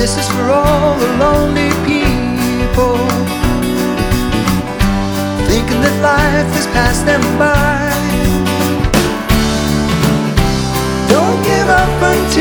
This is for all the lonely people, thinking that life has passed them by. Don't give up until